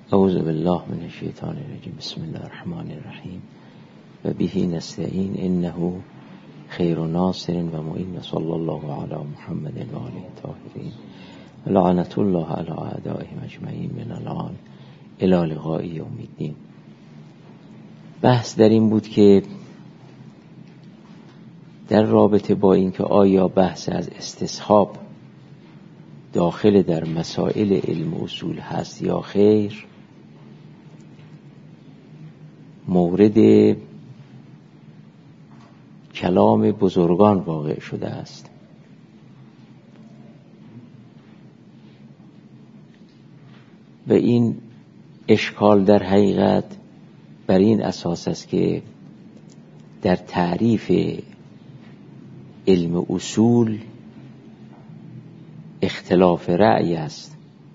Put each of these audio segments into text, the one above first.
اعوذ بالله من الشیطان الرجیم. بسم الله الرحمن الرحیم و به نستعین انه خیر ناصر و معین. صلی الله علی محمد و آله الطاهرین و لعنت الله علی اعدائهم اجمعین من الان الی لقاء یوم الدین. بحث در این بود که در رابطه با اینکه آیا بحث از استصحاب داخل در مسائل علم اصول هست یا خیر، مورد کلام بزرگان واقع شده است. و این اشکال در حقیقت بر این اساس است که در تعریف علم اصول اختلاف رأی است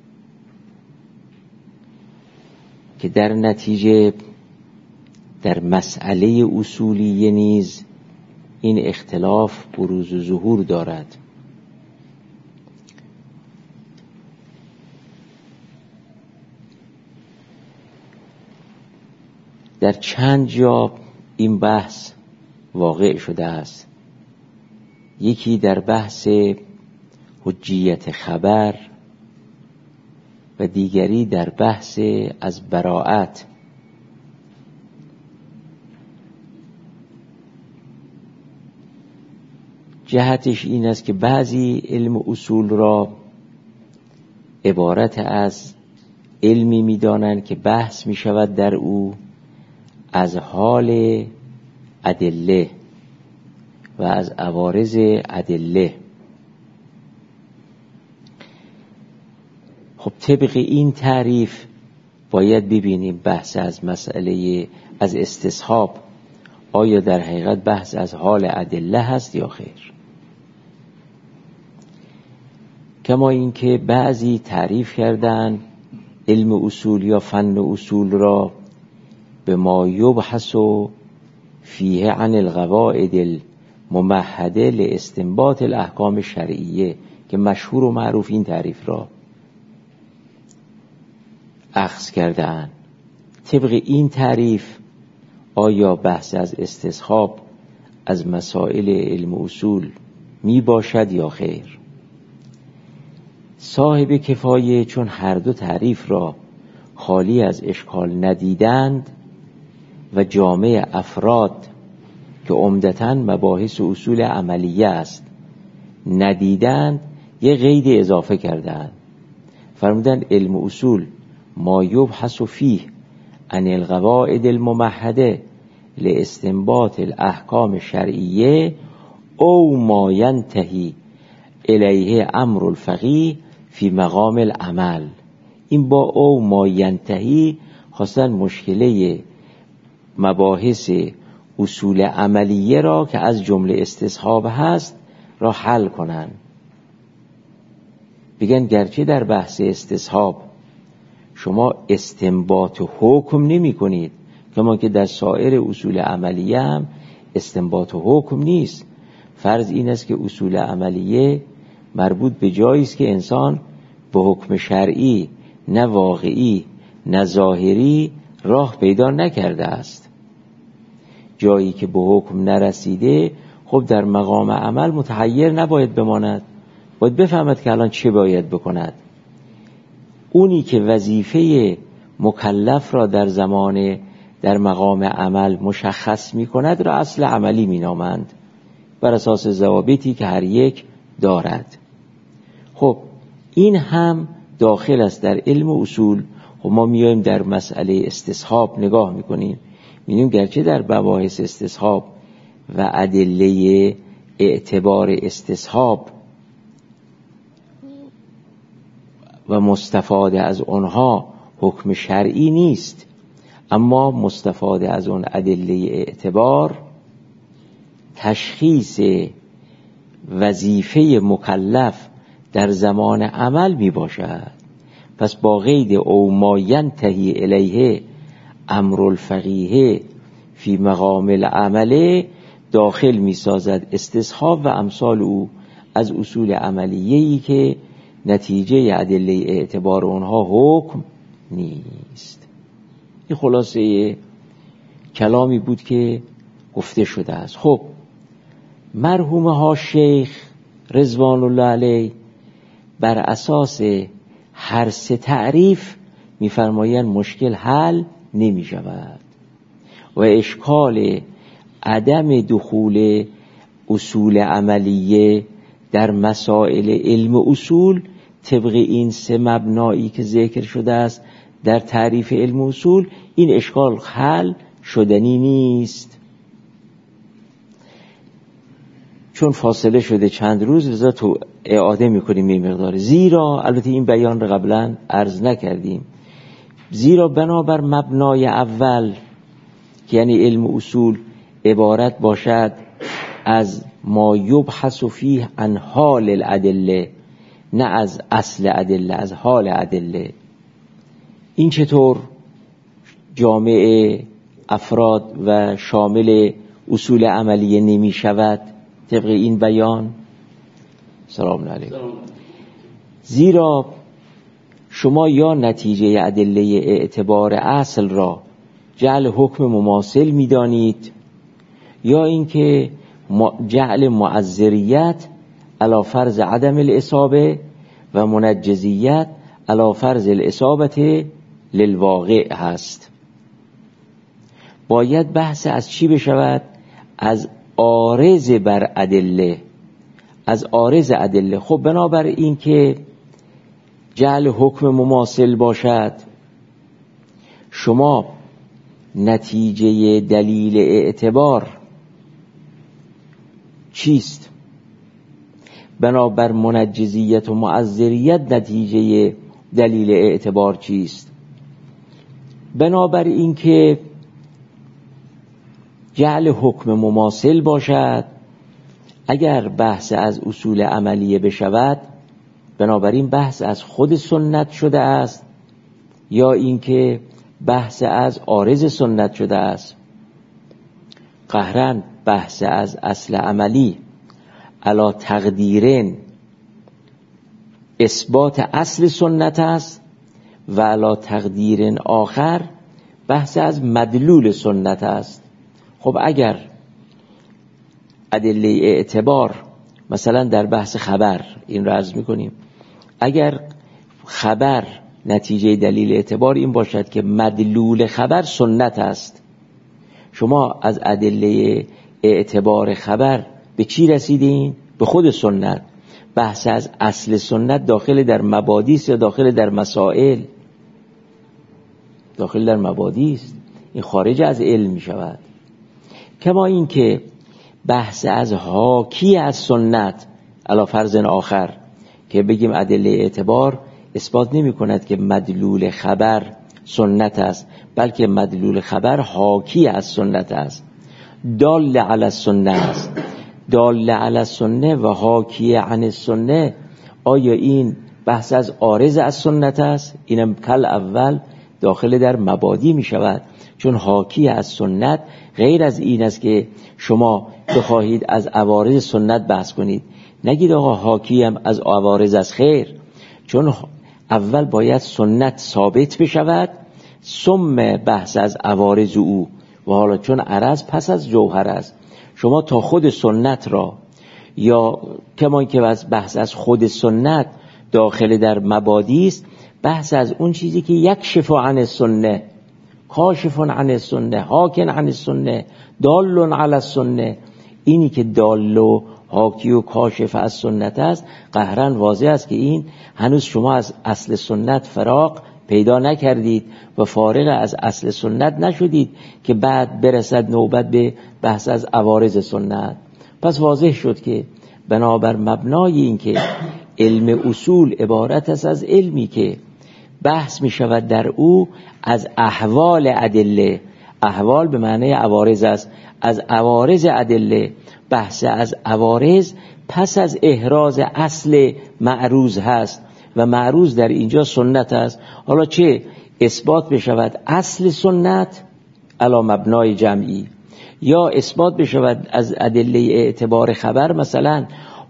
که در نتیجه در مسئله اصولی نیز این اختلاف بروز و ظهور دارد. در چند جا این بحث واقع شده است. یکی در بحث حجیت خبر و دیگری در بحث از براءت. جهتش این است که بعضی علم اصول را عبارت از علمی می‌دانند که بحث می‌شود در او از حال ادله و از عوارض ادله. خب طبق این تعریف باید ببینیم بحث از مسئله از استصحاب آیا در حقیقت بحث از حال ادله هست یا خیر. کما اینکه بعضی تعریف کردن علم اصول یا فن اصول را به ما یبحث فیه عن القواعد الممهده لاستنباط الاحکام شرعیه، که مشهور و معروف این تعریف را اخذ کردن. طبق این تعریف آیا بحث از استصحاب از مسائل علم اصول می باشد یا خیر؟ صاحب کفایه چون هر دو تعریف را خالی از اشکال ندیدند و جامع افراد که عمدتاً مباحث اصول عملیه است ندیدند، یه قید اضافه کردند. فرمودند علم اصول ما یبحث فیه عن القواعد الممهده لاستنباط الاحکام شرعیه او ما ینتهی الیه امر الفقیه فی مقام العمل. این با او ما ینتهی خواستن مشکله مباحث اصول عملیه را که از جمله استصحاب هست را حل کنن. بگن گرچه در بحث استصحاب شما استنباط حکم نمی کنید، کما که در سایر اصول عملیه هم استنباط حکم نیست. فرض این است که اصول عملیه مربوط به جایی است که انسان به حکم شرعی نه واقعی نه ظاهری راه پیدا نکرده است. جایی که به حکم نرسیده خب در مقام عمل متحیر نباید بماند، باید بفهمد که الان چه باید بکند. اونی که وظیفه مکلف را در زمان در مقام عمل مشخص می کند را اصل عملی می نامند بر اساس ضوابطی که هر یک دارد. خب این هم داخل است در علم اصول. خب ما میایم در مسئله استصحاب نگاه میکنیم، میبینیم گرچه در مباحث استصحاب و ادله اعتبار استصحاب و مستفاده از آنها حکم شرعی نیست، اما مستفاده از آن ادله اعتبار تشخیص وظیفه مکلف در زمان عمل می باشد. پس با قید او ما ینتهی الیه امر الفقیه فی مقام العمل داخل می سازد استصحاب و امثال او از اصول عملیه‌ای که نتیجه ادله اعتبار اونها حکم نیست. این خلاصه کلامی بود که گفته شده است. خب مرحوم ها شیخ رضوان الله علیه بر اساس هر سه تعریف می‌فرمایند مشکل حل نمی شود و اشکال عدم دخول اصول عملیه در مسائل علم اصول طبق این سه مبنایی که ذکر شده است در تعریف علم اصول، این اشکال حل شدنی نیست. چون فاصله شده چند روز لذا تو اعاده میکنیم این مقدار. زیرا البته این بیان رو قبلا عرض نکردیم، زیرا بنابر مبنای اول که یعنی علم اصول عبارت باشد از ما یبحث فیه عن حال الادله، نه از اصل ادله، از حال ادله. این چطور جامع افراد و شامل اصول عملیه نمی شود طبق این بیان؟ سلام علیکم. زیرا شما یا نتیجه ادله اعتبار اصل را جعل حکم مماثل می دانید، یا اینکه جعل معذریت علی فرض عدم الاصابه و منجزیت علی فرض الاصابه للواقع هست. باید بحث از چی بشود؟ از عارض بر ادله، از عارض ادله. خب بنابر این که جعل حکم مماثل باشد، شما نتیجه دلیل اعتبار چیست؟ بنابر منجزیت و معذریت نتیجه دلیل اعتبار چیست؟ بنابر این که جعل حکم مماثل باشد، اگر بحث از اصول عملیه بشود بنابراین بحث از خود سنت شده است، یا اینکه بحث از عارض سنت شده است. قهرن بحث از اصل عملی علا تقدیرن اثبات اصل سنت است و علا تقدیرن آخر بحث از مدلول سنت است. خب اگر ادله اعتبار مثلا در بحث خبر این رو عرض میکنیم، اگر خبر نتیجه دلیل اعتبار این باشد که مدلول خبر سنت است، شما از ادله اعتبار خبر به چی رسیدین؟ به خود سنت. بحث از اصل سنت داخل در مبادی است یا داخل در مسائل؟ داخل در مبادی است، این خارج از علم می شود. کما این که بحث از حاکی از سنت علی فرض آخر که بگیم ادله اعتبار اثبات نمی کند که مدلول خبر سنت است، بلکه مدلول خبر حاکی از سنت است، دال علی السنه است. دال علی السنه و حاکی عن السنه، آیا این بحث از عارض از سنت است؟ اینم کل اول داخل در مبادی می شود، چون حاکی از سنت غیر از این است که شما بخواهید از عوارض سنت بحث کنید. نگید آقا حاکی هم از عوارض از خیر، چون اول باید سنت ثابت بشود ثم بحث از عوارض او، و حالا چون عرض پس از جوهر است، شما تا خود سنت را یا کمان که بحث از خود سنت داخل در مبادی است، بحث از اون چیزی که یکشف عن السنه، کاشف عن السنه، حاکن عن السنه، دال علی السنه، اینی که دال و حاکی و کاشف از سنت است، قهرن واضح است که این هنوز شما از اصل سنت فراغ پیدا نکردید و فارغ از اصل سنت نشدید که بعد برسد نوبت به بحث از عوارض سنت. پس واضح شد که بنابر مبنای این که علم اصول عبارت است از علمی که بحث می شود در او از احوال ادله، احوال به معنی عوارض است، از عوارض ادله، بحث از عوارض پس از احراز اصل معروض هست و معروض در اینجا سنت است. حالا چه اثبات بشود اصل سنت علی مبنای جمعی، یا اثبات بشود از ادله اعتبار خبر مثلا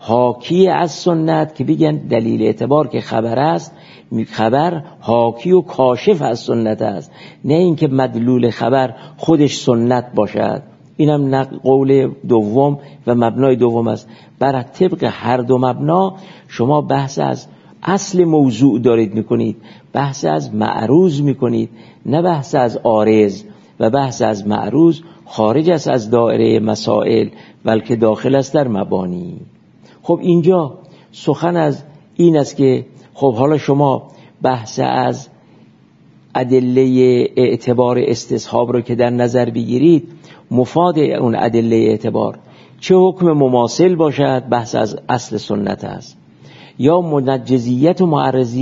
حاکی از سنت که بگن دلیل اعتبار که خبر است، خبر حاکی و کاشف از سنت است، نه اینکه مدلول خبر خودش سنت باشد. اینم قول دوم و مبنای دوم است. بر طبق هر دو مبنا شما بحث از اصل موضوع دارید میکنید، بحث از معروض میکنید، نه بحث از عارض. و بحث از معروض خارج است از دایره مسائل، بلکه داخل است در مبانی. خب اینجا سخن از این است که خب حالا شما بحث از ادله اعتبار استصحاب رو که در نظر بگیرید، مفاد اون ادله اعتبار چه حکم مماثل باشد، بحث از اصل سنت است، یا منجزیت و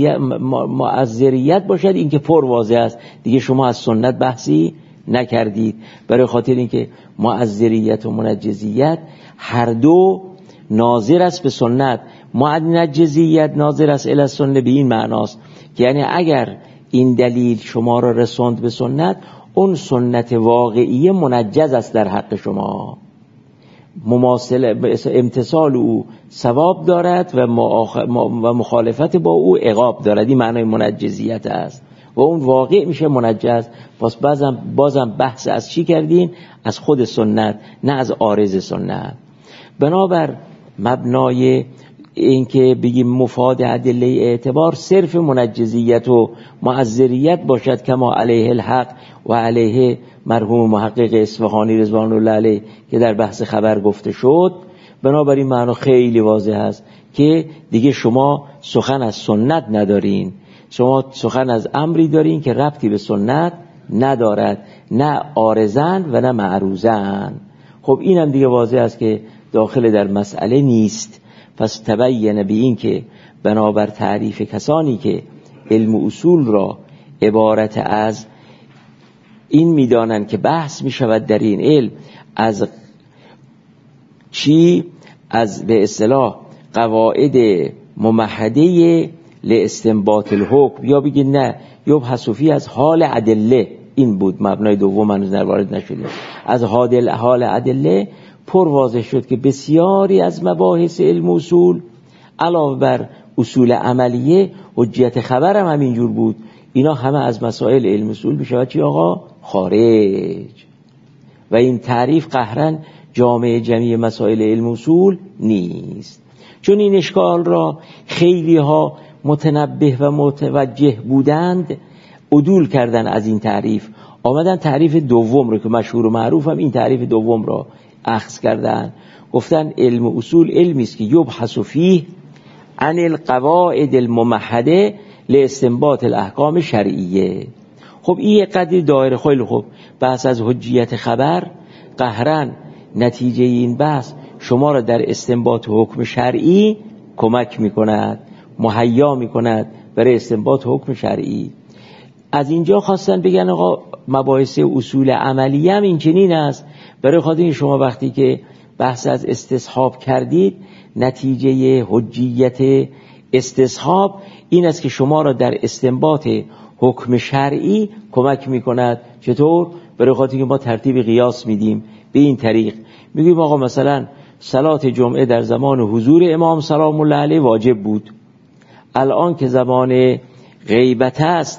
معذریت باشد، این که پر واضح است دیگه شما از سنت بحثی نکردید، برای خاطر اینکه معذریت و منجزیت هر دو ناظر است به سنت. منجزیت ناظر است الی سنت به این معناست که یعنی اگر این دلیل شما را رساند به سنت، اون سنت واقعی منجز است در حق شما، مماثل امتصال او ثواب دارد و مخالفت با او عقاب دارد. این معنای منجزیت است و اون واقع میشه منجز. پس بازم بحث از چی کردین؟ از خود سنت، نه از عارض سنت. بنابر مبنای این که بگیم مفاد ادله اعتبار صرف منجزیت و معذریت باشد کما علیه الحق و علیه مرحوم محقق اصفهانی رضوان الله علیه که در بحث خبر گفته شد، بنابراین معنا خیلی واضح است که دیگه شما سخن از سنت ندارین، شما سخن از امری دارین که ربطی به سنت ندارد، نه عارضن و نه معروضن. خب اینم دیگه واضح است که داخل در مسئله نیست. پس تبین به این که بنابر تعریف کسانی که علم اصول را عبارت از این میدانند که بحث می شود در این علم از چی؟ از به اصطلاح قواعد ممهده لاستنباط الحکم، یا بگید نه یبحث فی از حال ادله. این بود مبنای دوم، من وارد نشدیم. از حال ادله پر واضح شد که بسیاری از مباحث علم اصول علاوه بر اصول عملیه حجیت خبر هم همینجور بود. اینا همه از مسائل علم اصول بشود چی آقا؟ خارج. و این تعریف قهرن جامعه جمعی مسائل علم اصول نیست، چون این اشکال را خیلی ها متنبه و متوجه بودند عدول کردن از این تعریف، آمدن تعریف دوم رو که مشهور و معروف هم این تعریف دوم را اخذ کردن، گفتن علم اصول علمی است که یبحث فیه عن القواعد الممهده لاستنباط الاحکام شرعیه. خب این قدری دایره خیلی خوب. بحث از حجیت خبر قهرن نتیجه این بحث شما را در استنباط حکم شرعی کمک میکند، مهیا میکند برای استنباط حکم شرعی. از اینجا خواستن بگن آقا مباحث اصول عملی هم این چنین است، برای خاطر شما وقتی که بحث از استصحاب کردید، نتیجه حجیت استصحاب این است که شما را در استنباط حکم شرعی کمک میکند. چطور؟ برای خاطر که ما ترتیب قیاس میدیم به این طریق، میگیم آقا مثلا صلات جمعه در زمان حضور امام سلام الله علیه واجب بود، الان که زمان غیبت است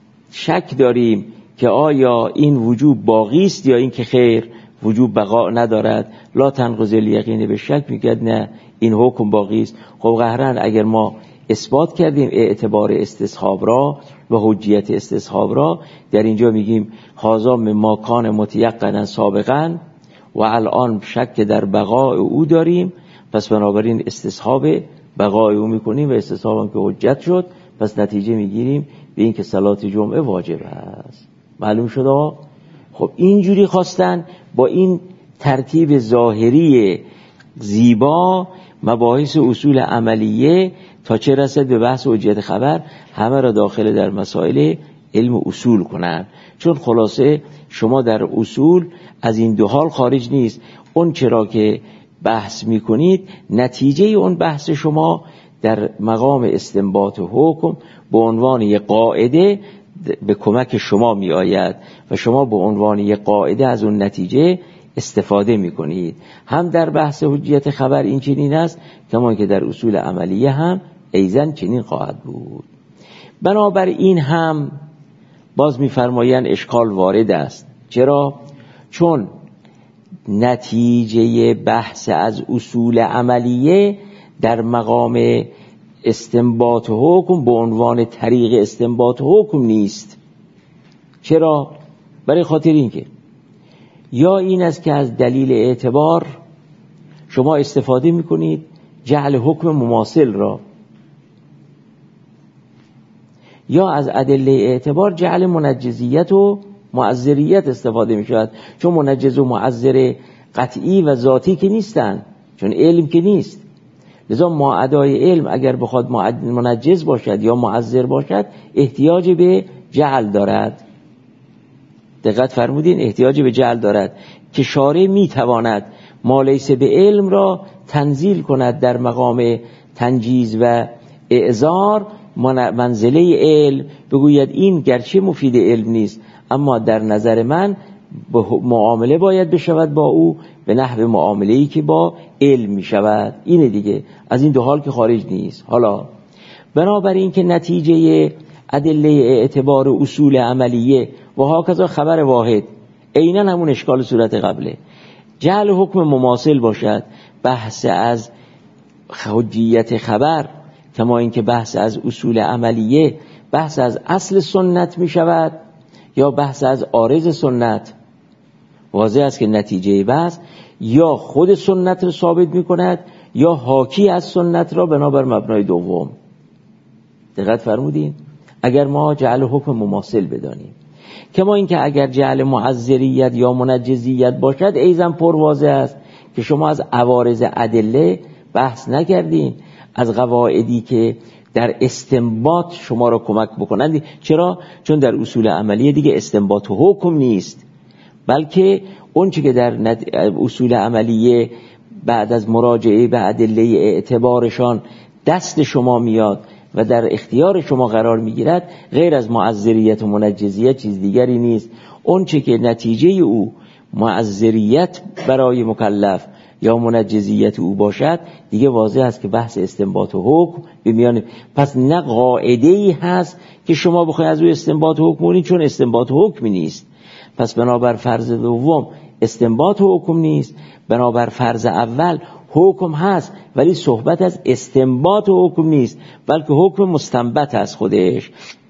شک داریم که آیا این وجوب باقی است یا این که خیر وجوب بقا ندارد. لا تنقض الیقین به شک، میگه نه این حکم باقی است. خب قهرن اگر ما اثبات کردیم اعتبار استصحاب را و حجیت استصحاب را، در اینجا میگیم هذا مما کان متیقنا سابقا و الان شک در بقای او داریم، پس بنابراین استصحاب بقای او میکنیم و استصحاب هم که حجت شد، پس نتیجه میگیریم به این که صلات جمعه واجب است. معلوم شد؟ خب اینجوری خواستن با این ترتیب ظاهری زیبا مباحث اصول عملیه تا چه رسد به بحث حجیت خبر همه را داخل در مسائل علم اصول کنند. چون خلاصه شما در اصول از این دو حال خارج نیست. اون چرا که بحث میکنید نتیجه اون بحث شما در مقام استنباط حکم به عنوان یک قاعده به کمک شما می آید و شما به عنوان یک قاعده از اون نتیجه استفاده میکنید. هم در بحث حجیت خبر این چنین است، کما که در اصول عملیه هم ایضاً چنین خواهد بود. بنابراین هم باز میفرمایند اشکال وارد است. چرا؟ چون نتیجه بحث از اصول عملیه در مقام استنباط حکم به عنوان طریق استنباط حکم نیست. چرا؟ برای خاطر اینکه یا این است که از دلیل اعتبار شما استفاده میکنید جعل حکم مماثل را، یا از ادله اعتبار جعل منجزیت و معذریت استفاده می شود، چون منجز و معذر قطعی و ذاتی که نیستن، چون علم که نیست. لذا ماعدای علم اگر بخواد منجز باشد یا معذر باشد احتیاج به جعل دارد. دقت فرمودین؟ احتیاج به جعل دارد که شارع می تواند ما لیس به علم را تنزیل کند در مقام تنجیز و اعذار، منزله علم، بگوید این گرچه مفید علم نیست اما در نظر من معامله باید بشود با او به نحو معامله‌ای که با علم می شود. اینه دیگه، از این دو حال که خارج نیست. حالا بنابراین که نتیجه ادله اعتبار اصول عملیه و هاکذا خبر واحد عیناً همون اشکال صورت قبله، جعل حکم مماثل باشد، بحث از حجیت خبر کما اینکه بحث از اصول عملیه بحث از اصل سنت می شود یا بحث از عارض سنت. واضح است که نتیجه بحث یا خود سنت را ثابت می کند یا حاکی از سنت را بنابر مبنای دوم. دقت فرمودین؟ اگر ما جعل حکم مماثل بدانیم، کما اینکه اگر جعل معذریت یا منجزیت باشد ایضاً پر واضح است که شما از عوارض ادله بحث نکردین، از قواعدی که در استنباط شما را کمک بکنند. چرا؟ چون در اصول عملیه دیگه استنباط حکم نیست، بلکه اون چی که در اصول عملیه بعد از مراجعه به ادله اعتبارشان دست شما میاد و در اختیار شما قرار میگیرد غیر از معذریت و منجزیت چیز دیگری نیست. اون چی که نتیجه او معذریت برای مکلف یا منجزیت او باشد دیگه واضح است که بحث استنباط و حکم بمیانه. پس نه قاعده‌ای هست که شما بخواید از او استنباط و حکم کنید، چون استنباط و حکمی نیست. پس بنابر فرض دوم استنباط و حکم نیست، بنابر فرض اول حکم هست ولی صحبت از استنباط و حکم نیست، بلکه حکم مستنبط است خودش.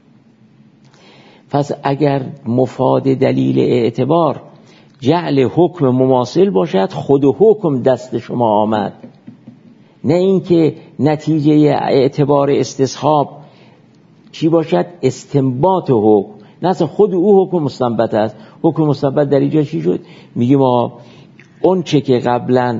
پس اگر مفاد دلیل اعتبار جعل حکم مماثل باشد، خود حکم دست شما آمد، نه اینکه نتیجه اعتبار استصحاب چی باشد؟ استنباط حکم. نه اصلا خود او حکم مستنبط است. حکم مستنبط در اینجا چی شد؟ میگیم ما اون چه که قبلا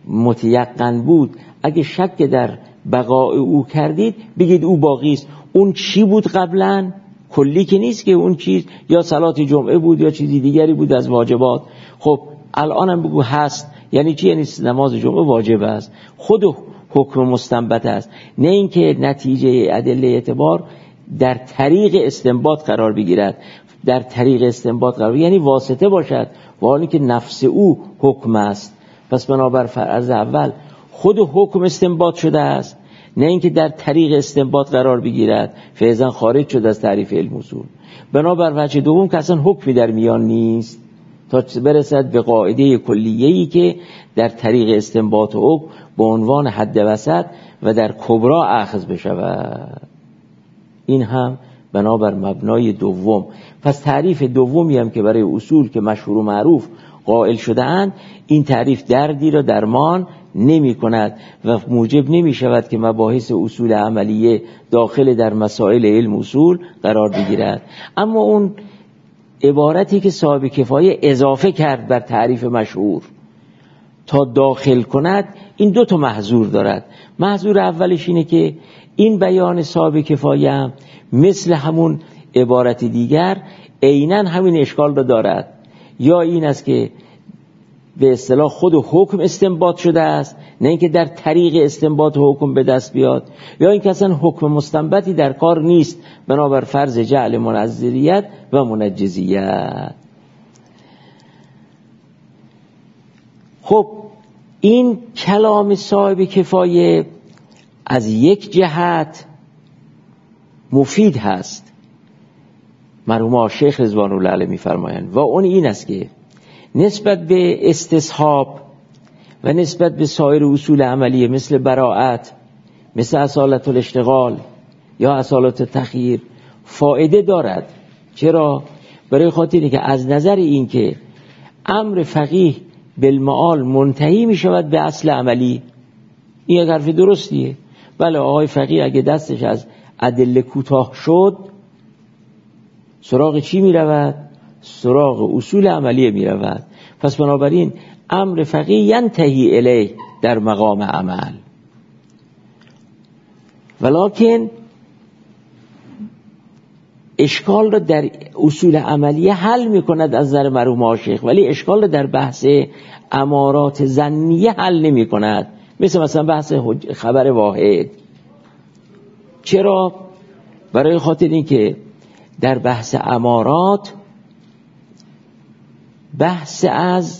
متیقن بود اگه شک در بقای او کردید بگید او باقی است. اون چی بود قبلا؟ کلی که نیست که اون چیز یا صلات جمعه بود یا چیزی دیگری بود از واجبات. خب الان هم بگو هست، یعنی چی؟ یعنی نماز جمعه واجب است. خود حکم مستنبط است، نه اینکه نتیجه ادله اعتبار در طریق استنباط قرار بگیرد. در طریق استنباط قرار یعنی واسطه باشد، و حالی که نفس او حکم است. پس بنابر فرض اول خود حکم استنباط شده است، نه اینکه در طریق استنباط قرار بگیرد، فیضاً خارج شد از تعریف علم اصول. بنابر وجه دوم که اصلا حکمی در میان نیست تا برسد به قاعده کلیه‌ای که در طریق استنباط و حکم به عنوان حد وسط و در کبرا اخذ بشود. این هم بنابر مبنای دوم. پس تعریف دومی هم که برای اصول که مشهور و معروف قائل شده اند، این تعریف دردی را درمان نمی کند و موجب نمی شود که مباحث اصول عملیه داخل در مسائل علم اصول قرار بگیرد. اما اون عبارتی که صاحب کفایه اضافه کرد بر تعریف مشهور تا داخل کند، این دو تا محظور دارد. محظور اولش اینه که این بیان صاحب کفایه هم مثل همون عبارت دیگر عیناً همین اشکال را دارد. یا این است که به اصطلاح خود حکم استنباط شده است، نه اینکه در طریق استنباط حکم به دست بیاد، یا اینکه اصلا حکم مستنبطی در کار نیست بنابر فرض جعل منظریت و منجزیت. خب این کلام صاحب کفایه از یک جهت مفید هست، مرحوم شیخ رضوان الله علیه می‌فرمایند، و اون این است که نسبت به استصحاب و نسبت به سایر اصول عملیه مثل براءت، مثل اصالت الاشتغال یا اصالت التخییر فایده دارد. چرا؟ برای خاطری که از نظر این که امر فقیه بالمعال منتهی می شود به اصل عملی. این یک حرف درستیه. بله آقای فقیه اگه دستش از ادله کوتاه شد سراغ چی می رود؟ سراغ اصول عملیه می رود. پس بنابراین امر فقیه ینتهی الیه در مقام عمل، ولکن اشکال را در اصول عملیه حل می کند از نظر مرحوم شیخ، ولی اشکال را در بحث امارات ظنیه حل نمی کند، مثلا بحث خبر واحد. چرا؟ برای خاطر این که در بحث امارات بحث از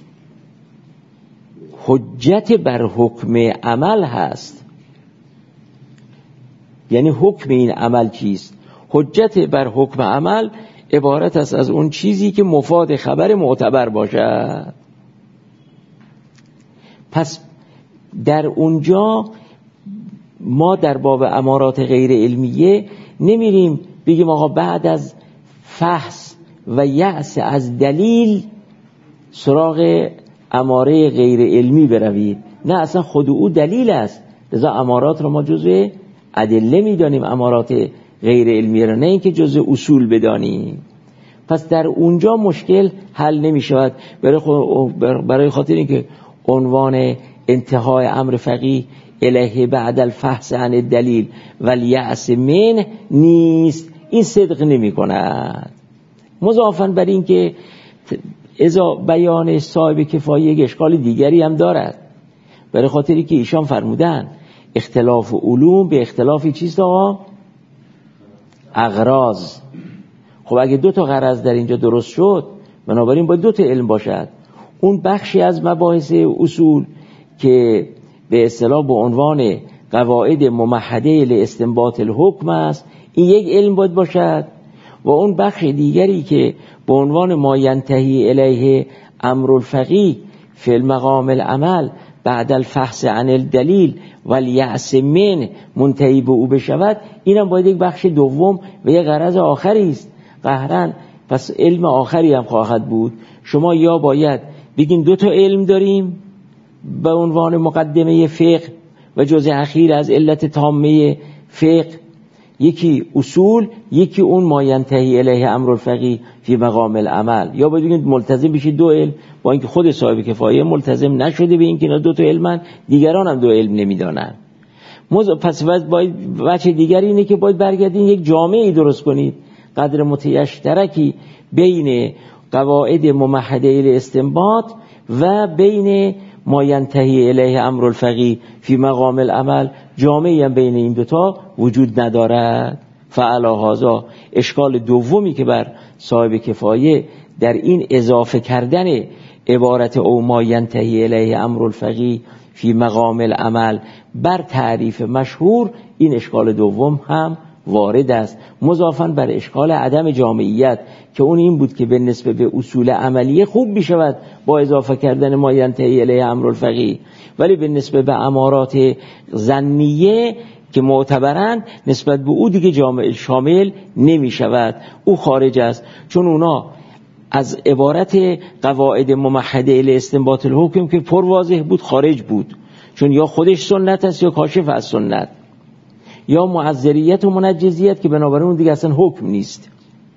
حجت بر حکم عمل هست. یعنی حکم این عمل چیست؟ حجت بر حکم عمل عبارت است از اون چیزی که مفاد خبر معتبر باشد. پس در اونجا ما در باب امارات غیر علمیه نمیریم بگیم آقا بعد از فحص و یأس از دلیل سراغ اماره غیر علمی بروید. نه، اصلا خود او دلیل است، لذا امارات رو ما جزء ادله میدانیم، امارات غیر علمی را، نه اینکه جزء اصول بدانیم. پس در اونجا مشکل حل نمی شود. برای خاطر اینکه عنوان انتهای امر فقیه الیه بعد الفحص عن الدلیل والیأس منه نیست، این صدق نمی کند. مضافاً بر این که بیان صاحب کفایه یک اشکال دیگری هم دارد، برای خاطری که ایشان فرمودن اختلاف علوم به اختلاف چیست آقا؟ اغراض. خب اگه دو تا غرض در اینجا درست شد بنابراین باید دو تا علم باشد. اون بخشی از مباحث اصول که به اصطلاح به عنوان قواعد ممهده لاستنباط الحکم است، این یک علم باید باشد، و اون بخش دیگری که به عنوان ما ینتهی الیه امر الفقیه فی المقام العمل بعد الفحص عن الدلیل والیأس منه منتهی به او بشود، اینم باید یک بخش دوم و یک غرض آخری است قهرن. پس علم آخری هم خواهد بود. شما یا باید بگین دو تا علم داریم به عنوان مقدمه فقه و جزء اخیر از علت تامه فقه، یکی اصول، یکی اون ما ینتهی الیه امر الفقیه فی مقام العمل، یا باید بگید ملتزم بشید دو علم، با اینکه خود صاحب کفایه ملتزم نشده به اینکه اینا دو تا علمن، دیگران هم دو علم نمیدانن. پس باید وجه دیگر اینه که باید برگردین یک جامعه درست کنید قدر متشترکی بین قواعد ممهده لاستنباط و بین ما ینتهی الیه امر الفقیه فی مقام العمل، جامعه هم بین این دوتا وجود ندارد. فعلی هذا اشکال دومی که بر صاحب کفایه در این اضافه کردن عبارت او ما ینتهی الیه امر الفقیه فی مقام العمل بر تعریف مشهور، این اشکال دوم هم وارد است، مضافاً بر اشکال عدم جامعیت که اون این بود که به نسبت به اصول عملیه خوب میشود با اضافه کردن ما ینتهی الیه امر الفقیه، ولی به نسبت به امارات ظنیه که معتبرند نسبت به او دیگه شامل نمی شود، او خارج است، چون اونا از عبارت قواعد ممهده لاستنباط الحکم که پر واضح بود خارج بود، چون یا خودش سنت است یا کاشف از سنت، یا معذریت و منجزیت که بنابراین اون دیگه اصلا حکم نیست.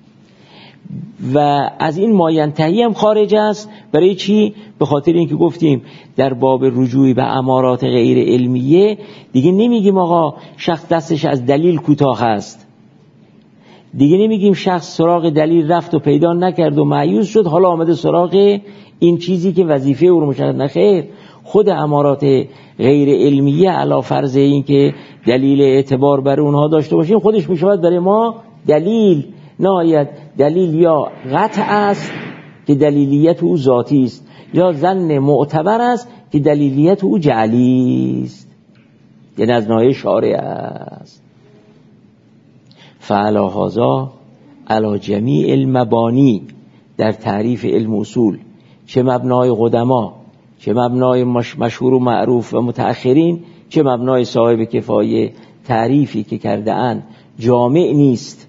و از این ماینتهی هم خارج است. برای چی؟ به خاطر اینکه گفتیم در باب رجوعی به امارات غیر علمیه دیگه نمیگیم آقا شخص دستش از دلیل کوتاه است، دیگه نمیگیم شخص سراغ دلیل رفت و پیدا نکرد و مایوس شد حالا آمده سراغ این چیزی که وظیفه او رو مشخص نخیر. خود امارات غیر علمیه علی فرض این که دلیل اعتبار بر اونها داشته باشیم خودش میشود برای ما دلیل. نهایت دلیل یا قطع است که دلیلیت او ذاتی است، یا ظن معتبر است که دلیلیت او جعلی است، یعنی از ناحیه شارع است. فعلی هذا علی جمیع المبانی در تعریف علم اصول، چه مبنای قدما، چه مبنای مشهور و معروف و متأخرین، چه مبنای صاحب کفایه، تعریفی که کرده اند جامع نیست،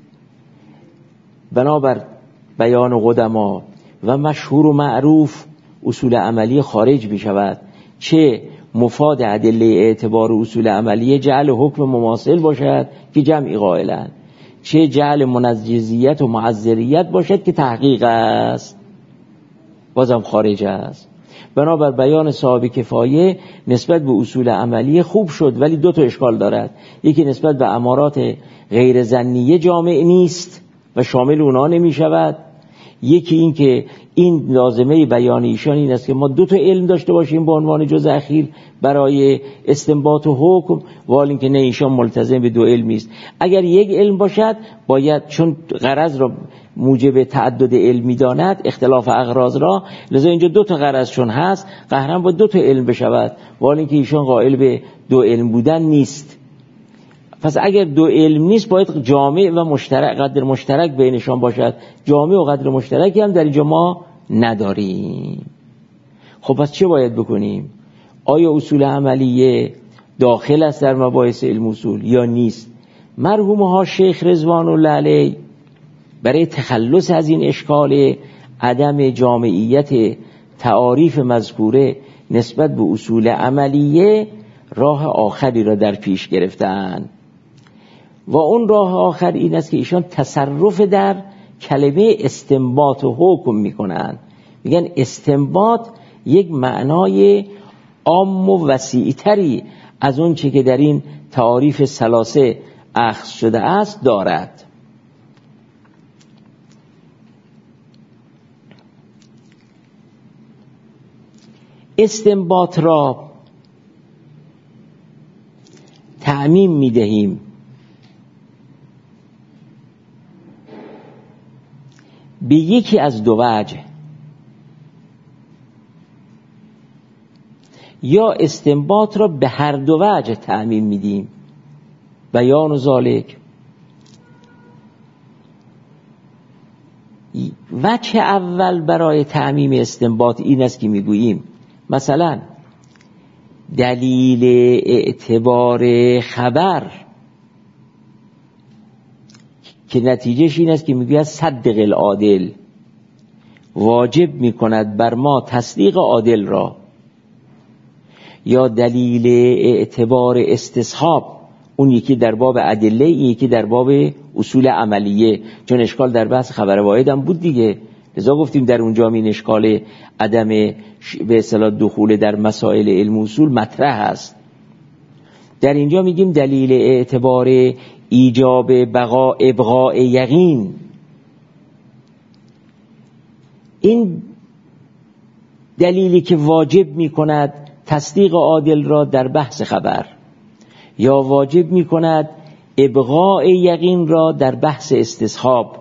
بنابر بیان قدما و مشهور و معروف اصول عملی خارج می شود، چه مفاد ادله اعتبار اصول عملی جعل حکم مماثل باشد که جمعی قائلند، چه جعل منجزیت و معذریت باشد که تحقیق است، بازم خارج است. بنابر بیان صاحب کفایه نسبت به اصول عملی خوب شد، ولی دو تا اشکال دارد. یکی نسبت به امارات غیر ظنیه جامع نیست و شامل اونا نمی شود. یکی این که این لازمه بیان ایشان این است که ما دو تا علم داشته باشیم به عنوان جزء اخیر برای استنباط و حکم، ولی اینکه نه، ایشان ملتزم به دو علم است. اگر یک علم باشد باید، چون غرض را موجب تعدد علمی داند، اختلاف اغراض را، لذا اینجا دو تا غرض چون هست قهرن با دو تا علم بشود، ولی اینکه ایشان قائل به دو علم بودن نیست. پس اگر دو علم نیست باید جامع و مشترک، قدر مشترک بینشان باشد. جامع و قدر مشترکی هم در اینجا ما نداریم. خب پس چه باید بکنیم؟ آیا اصول عملیه داخل است در مباحث علم اصول یا نیست؟ مرحوم ها شیخ رضوان الله علیه برای تخلص از این اشکال عدم جامعیت تعاریف مذکوره نسبت به اصول عملیه راه آخری را در پیش گرفتند و اون راه آخر این است که ایشان تصرف در کلمه استنباط و حکم میکنن. میگن استنباط یک معنای عام و وسیع‌تری از اون چه که در این تعاریف ثلاثه اخذ شده است دارد. استنباط را تعمیم میدهیم به یکی از دو وجه، یا استنباط را به هر دو وجه تعمیم میدیم. بیان و ذالک، وجه اول برای تعمیم استنباط این است که میگوییم مثلا دلیل اعتبار خبر که نتیجهش این است که میگوید صدق العادل، واجب میکند بر ما تصدیق عادل را، یا دلیل اعتبار استصحاب، اون یکی در باب ادله، این یکی در باب اصول عملیه، چون اشکال در بحث خبر واحد هم بود دیگه، لذا گفتیم در اونجا این اشکال عدم به اصطلاح دخول در مسائل علم اصول مطرح است. در اینجا میگیم دلیل اعتبار ایجاب ابقاء یقین، این دلیلی که واجب میکند تصدیق عادل را در بحث خبر، یا واجب میکند ابقاء یقین را در بحث استصحاب،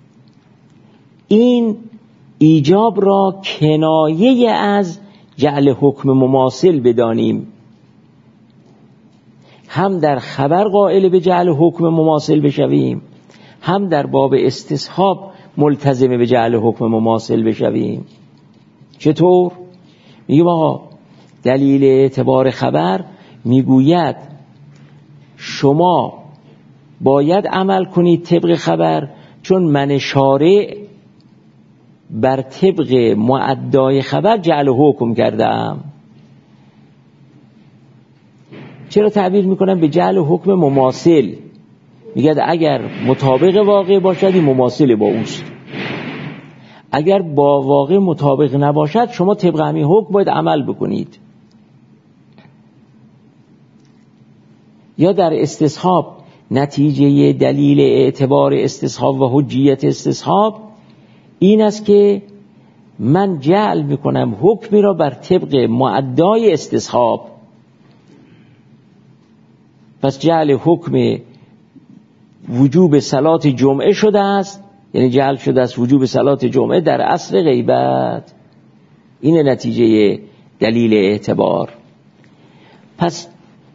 این ایجاب را کنایه از جعل حکم مماثل بدانیم. هم در خبر قائل به جعل حکم مماثل بشویم، هم در باب استصحاب ملتزم به جعل حکم مماثل بشویم. چطور؟ میگیم آقا دلیل اعتبار خبر میگوید شما باید عمل کنید طبق خبر، چون من شارع بر طبق معدای خبر جعل حکم کردم. چرا تعبیر میکنم به جعل حکم مماثل؟ میگه اگر مطابق واقع باشد این مماثل با اوست، اگر با واقع مطابق نباشد شما طبق همین حکم باید عمل بکنید. یا در استصحاب نتیجه دلیل اعتبار استصحاب و حجیت استصحاب این است که من جعل میکنم حکمی را بر طبق معدای استصحاب. پس جعل حکم وجوب صلات جمعه شده است، یعنی جعل شده است وجوب صلات جمعه در عصر غیبت. این نتیجه دلیل اعتبار. پس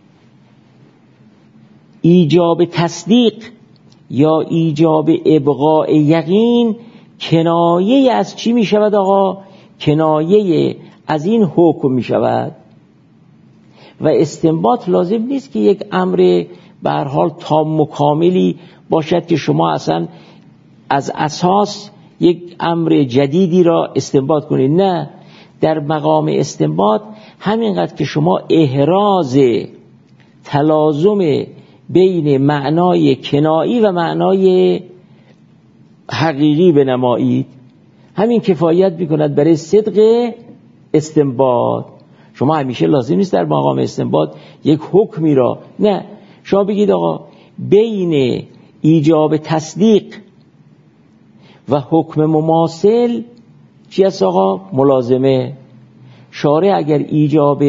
ایجاب تصدیق یا ایجاب ابقاء یقین کنایه از چی می شود آقا؟ کنایه از این حکم می شود. و استنباط لازم نیست که یک امر به هر حال تام و کاملی باشد که شما اصلا از اساس یک امر جدیدی را استنباط کنید. نه، در مقام استنباط همینقدر که شما احراز تلازم بین معنای کنایی و معنای حقیقی بنمایید، همین کفایت میکند برای صدق استنباط. شما همیشه لازم نیست در مقام استنباط یک حکمی را، نه، شما بگید آقا بین ایجاب تصدیق و حکم مماثل چی است آقا؟ ملازمه. شارع اگر ایجاب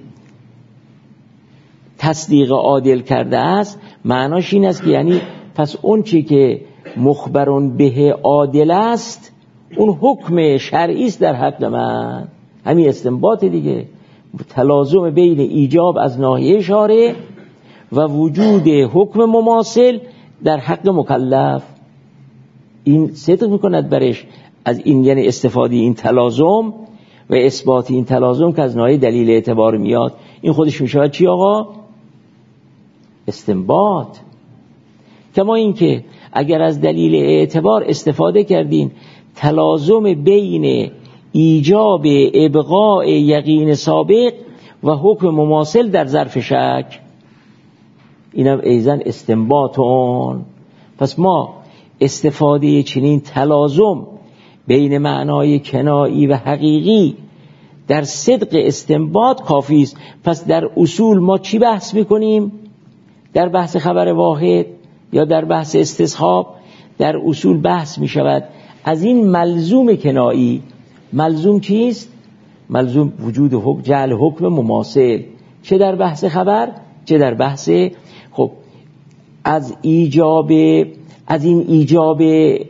تصدیق عادل کرده است معناش این است که یعنی پس اون چی که مخبرون به عادل است اون حکم شرعی است در حق من. همین استنباط دیگه، تلازم بین ایجاب از ناحیه شارع و وجود حکم مماثل در حق مکلف. این صدق میکند برش از این، یعنی استفاده این تلازم و اثبات این تلازم که از ناحیه دلیل اعتبار میاد. این خودش میشود چی آقا؟ استنباط. کما این که اگر از دلیل اعتبار استفاده کردین تلازم بین ایجاب ابقاء یقین سابق و حکم مماثل در ظرف شک، اینم ایزن استنباطون. پس ما استفاده چنین تلازم بین معنای کنایی و حقیقی در صدق استنباط کافی است. پس در اصول ما چی بحث میکنیم؟ در بحث خبر واحد یا در بحث استصحاب در اصول بحث میشود از این ملزوم کنایی. ملزوم چیست؟ ملزوم وجود حکم، جعل حکم مماثل، چه در بحث خبر چه در بحث. خب از این ایجاب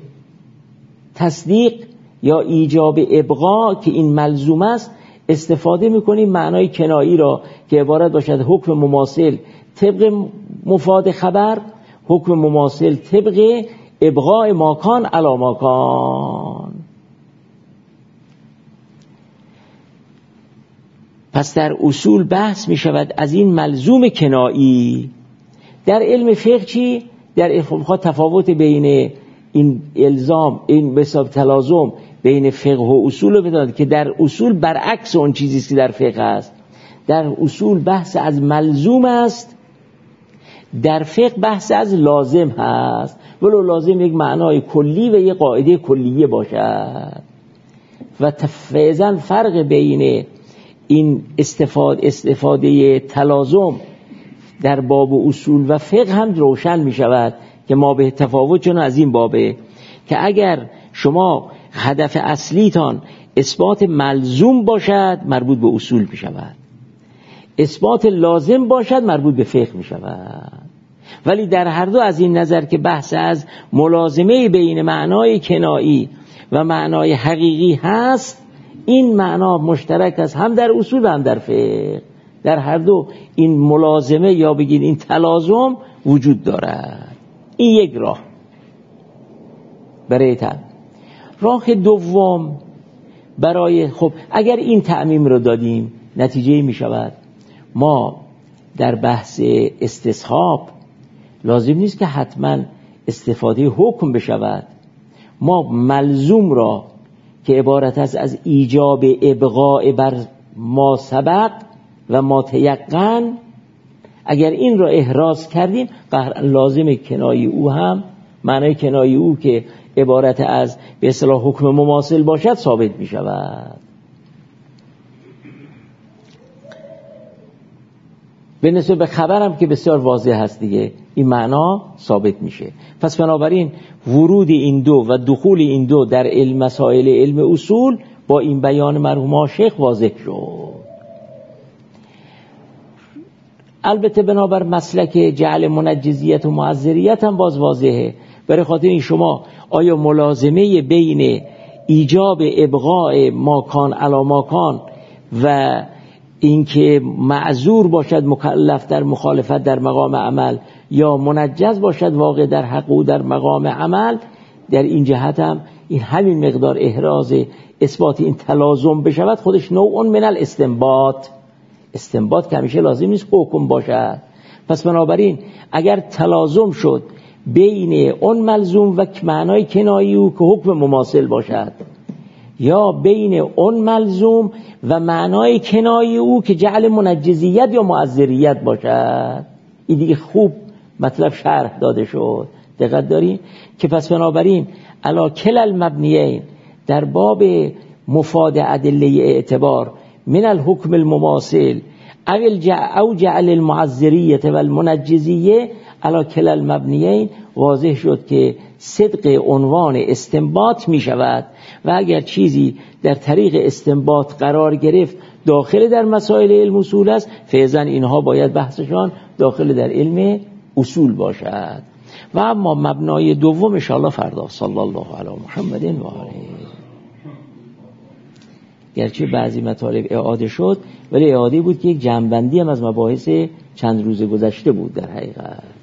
تصدیق یا ایجاب ابقا که این ملزوم است استفاده میکنیم معنای کنایی را که عبارت باشد حکم مماثل طبق مفاد خبر، حکم مماثل طبق ابقاء ماکان علی ماکان. پس در اصول بحث می شود از این ملزوم کنایی. در علم فقه چی؟ در فقه تفاوت بین این الزام، این بساب تلازم بین فقه و اصول رو بداند که در اصول برعکس اون چیزیست که در فقه است. در اصول بحث از ملزوم است، در فقه بحث از لازم هست، ولو لازم یک معنای کلی و یک قاعده کلیه باشد. و تفیضاً فرق بین این استفاده تلازم در باب اصول و فقه هم روشن می شود که ما به تفاوت چون از این بابه که اگر شما هدف اصلیتان اثبات ملزوم باشد مربوط به اصول می شود، اثبات لازم باشد مربوط به فقه می شود. ولی در هر دو از این نظر که بحث از ملازمه بین معنای کنایی و معنای حقیقی هست، این معنا مشترک است هم در اصول و هم در فقه. در هر دو این ملازمه یا بگید این تلازم وجود دارد. این یک راه برای راه دوم برای خب اگر این تعمیم رو دادیم نتیجه می شود ما در بحث استصحاب لازم نیست که حتما استفاده حکم بشود. ما ملزوم را که عبارت است از ایجاب ابقاء بر ما سبق و ما تیقن، اگر این را احراز کردیم لازم کنایی او هم معنای کنایی او که عبارت از به اصطلاح حکم مماثل باشد ثابت می شود. به نسبت به خبرم که بسیار واضح هست دیگه این معنا ثابت میشه. پس بنابراین ورود این دو و دخول این دو در علم مسائل علم اصول با این بیان مرحوم شیخ واضح شد. البته بنابر مسلک جعل منجزیت و معذریت هم باز واضحه. برای خاطر این شما آیا ملازمه بین ایجاب ابقاء ماکان علی ماکان و اینکه معذور باشد مکلف در مخالفت در مقام عمل یا منجز باشد واقع در حق و در مقام عمل، در این جهت هم این همین مقدار احراز اثبات این تلازم بشود خودش نوع من الاستنباط. استنباط که همیشه لازم نیست حکم باشد. پس بنابراین اگر تلازم شد بین اون ملزوم و معنای کنایی او که حکم مماثل باشد، یا بین اون ملزوم و معنای کنایی او که جعل منجزیت یا معذریت باشد، این دیگه خوب مطلب شرح داده شد. دقت داریم که پس بنابراین علی کل المبنیین در باب مفاد ادله اعتبار من الحکم المماثل او جعل المعذریت و المنجزیه علی کل المبنیین واضح شد که صدق عنوان استنباط می شود و اگر چیزی در طریق استنباط قرار گرفت داخل در مسائل علم اصول است، فعضاً اینها باید بحثشان داخل در علم اصول باشد. و اما مبنای دوم انشاءالله فردا. صلی الله علی محمد و آله. گرچه بعضی مطالب اعاده شد ولی اعاده بود که یک جمع‌بندی هم از مباحث چند روز گذشته بود در حقیقت.